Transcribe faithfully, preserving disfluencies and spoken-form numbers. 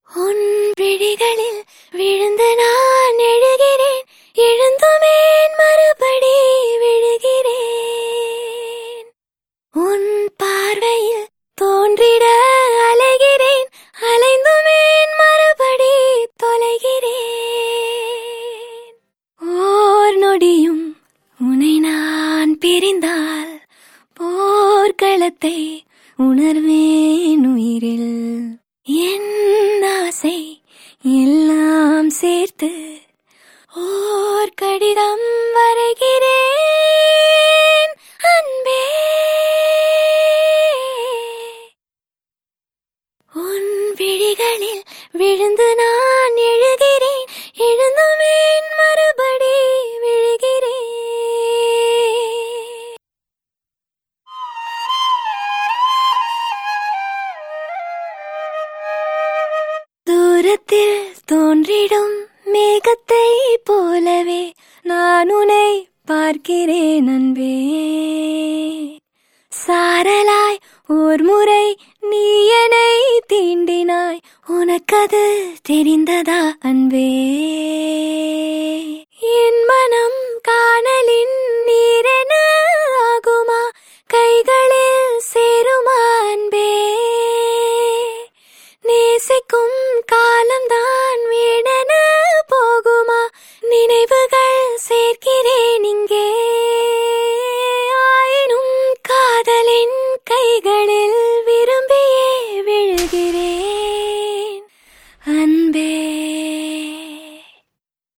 உன் விழிகளில் விழுந்து நான் எழுகிறேன், எழுந்துமேன் மறுபடி விழுகிறேன். உன் பார்வையில் தோன்றிட அலைகிறேன், அலைந்துமேன் மறுபடி தொலைகிறேன். ஓர் நொடியும் உன்னை நான் பிரிந்தால் போர்க்களத்தை உணர்வேன் உயிரில். என் ஆசை எல்லாம் சேர்த்து ஓர் கடிதம் வரைகிறேன் அன்பே. உன் விழிகளில் விழுந்து நான் எழுகிறேன், எழுந்துமேன் மறுபடி விழுகிறேன். தூரத்தில் தோன்றிடும் மேகத்தை போலவே நான் உன்னை பார்க்கிறேன் அன்பே. சாரலாய் ஓர் முறை நீ என்னை தீண்டினாய், உனக்கது தெரிந்ததா அன்பே? என் மனம் காணலின் நீரென ஆகுமா, கைகளில் சேருமா அன்பே? நேசிக்கும் காலம்தான் வீணென போகுமா, நினைவுகள் சேர்க்கிறேன் இங்கே.